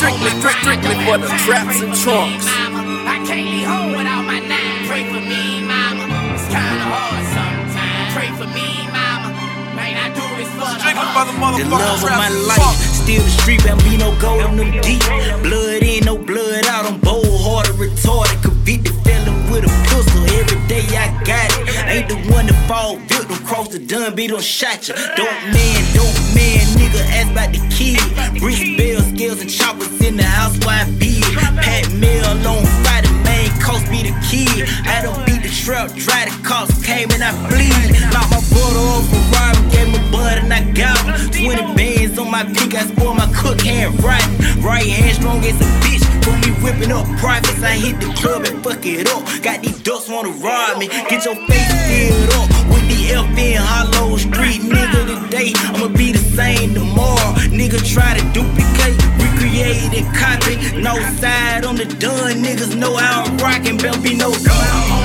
Strictly for the traps and trunks. I can't leave home without my nine. Pray for me, mama. It's kinda hard sometimes. Pray for me, mama. Man, I do this for the love of my life. Still the street, Bambino gold on them deep. Blood in, no blood out. I'm bold, hearted, retarded, convicted felon with a pistol. Every day I got it. Ain't the one to fall victim. Cross the dun, beat on shot ya. Don't man, nigga, ask about the kid. Bricks, bells, scales, and choppers in the house, why big? Pat mail on Friday, main cost be the kid. I don't beat the trap, dry the cops, came and I bleed. Knocked my brother off a robin, gave me bud and I got him. 20 bands on my pink, I spoil my cook hand rotten. Right hand strong as a bitch, for me whipping up profits. I hit the club and fuck it up. Got these ducks wanna rob me, get your face filled up with the FN Hollow Street. Nigga, today I'ma be the same tomorrow. Nigga try to duplicate, recreate and copy. No side on the done, niggas know how I'm rockin'. Bambino gun.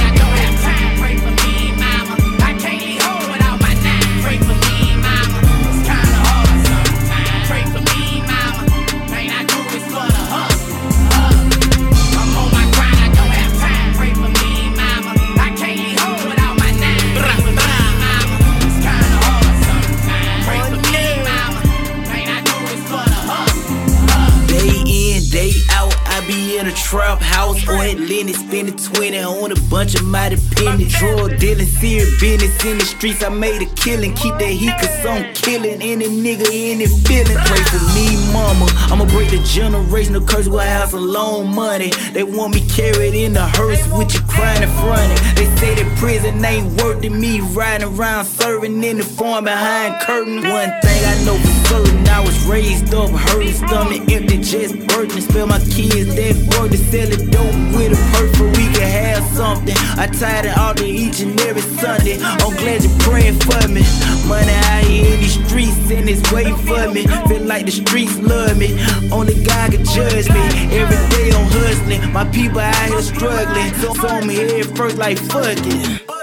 Day out, I be in a trap house or Atlanta, spending 20 on a bunch of mighty pennies. Drug dealing, serious business in the streets. I made a killing, keep that heat cause I'm killing any nigga, any feeling. Pray for me, mama. I'ma break the generational curse with house and loan money. They want me carried in the hearse with you crying in front of. They say that prison ain't worth it. Me riding around serving in the farm behind curtain. One thing I know for certain, I was raised up, hurting stomach, empty chest, burden. Spell my kids that work to sell it dope with a purse so we can have something. I tired of all the each and every Sunday. I'm glad you're praying for me. Money out here in these streets and it's waiting for me. Feel like the streets love me. Only God can judge me. Every day I'm hustling. My people out here struggling. So I'm here first like fuck it.